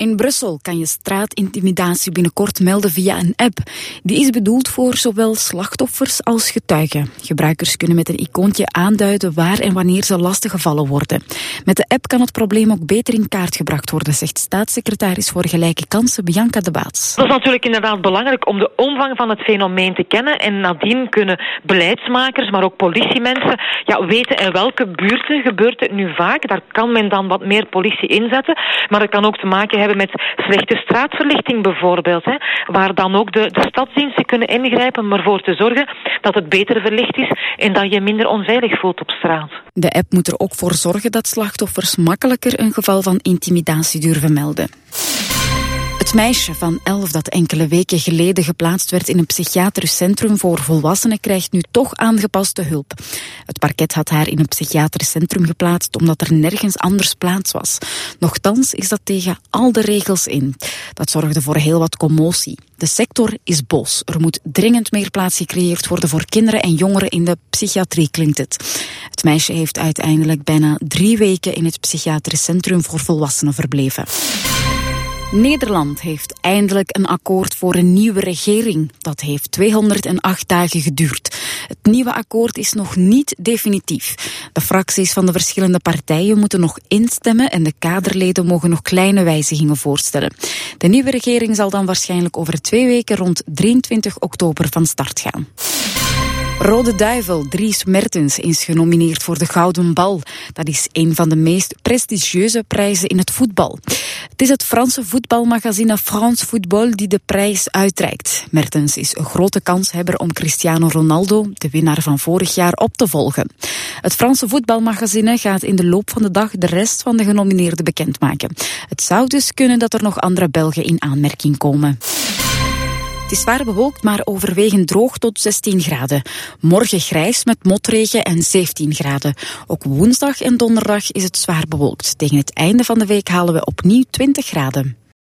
In Brussel kan je straatintimidatie binnenkort melden via een app. Die is bedoeld voor zowel slachtoffers als getuigen. Gebruikers kunnen met een icoontje aanduiden waar en wanneer ze lastiggevallen worden. Met de app kan het probleem ook beter in kaart gebracht worden, zegt staatssecretaris voor gelijke kansen Bianca de Baets. Dat is natuurlijk inderdaad belangrijk om de omvang van het fenomeen te kennen. En nadien kunnen beleidsmakers, maar ook politiemensen weten in welke buurten gebeurt het nu vaak. Daar kan men dan wat meer politie inzetten. Maar het kan ook te maken hebben met slechte straatverlichting bijvoorbeeld. Waar dan ook de stadsdiensten kunnen ingrijpen om ervoor te zorgen dat het beter verlicht is en dat je minder onveilig voelt op straat. De app moet er ook voor zorgen dat slachtoffers makkelijker een geval van intimidatie durven melden. Het meisje van 11 dat enkele weken geleden geplaatst werd in een psychiatrisch centrum voor volwassenen krijgt nu toch aangepaste hulp. Het parket had haar in een psychiatrisch centrum geplaatst omdat er nergens anders plaats was. Nochtans is dat tegen al de regels in. Dat zorgde voor heel wat commotie. De sector is boos. Er moet dringend meer plaats gecreëerd worden voor kinderen en jongeren in de psychiatrie, klinkt het. Het meisje heeft uiteindelijk bijna 3 weken in het psychiatrisch centrum voor volwassenen verbleven. Nederland heeft eindelijk een akkoord voor een nieuwe regering. Dat heeft 208 dagen geduurd. Het nieuwe akkoord is nog niet definitief. De fracties van de verschillende partijen moeten nog instemmen en de kaderleden mogen nog kleine wijzigingen voorstellen. De nieuwe regering zal dan waarschijnlijk over 2 weken rond 23 oktober van start gaan. Rode Duivel Dries Mertens is genomineerd voor de Gouden Bal. Dat is een van de meest prestigieuze prijzen in het voetbal. Het is het Franse voetbalmagazine France Football die de prijs uitreikt. Mertens is een grote kanshebber om Cristiano Ronaldo, de winnaar van vorig jaar, op te volgen. Het Franse voetbalmagazine gaat in de loop van de dag de rest van de genomineerden bekendmaken. Het zou dus kunnen dat er nog andere Belgen in aanmerking komen. Het is zwaar bewolkt, maar overwegend droog tot 16 graden. Morgen grijs met motregen en 17 graden. Ook woensdag en donderdag is het zwaar bewolkt. Tegen het einde van de week halen we opnieuw 20 graden.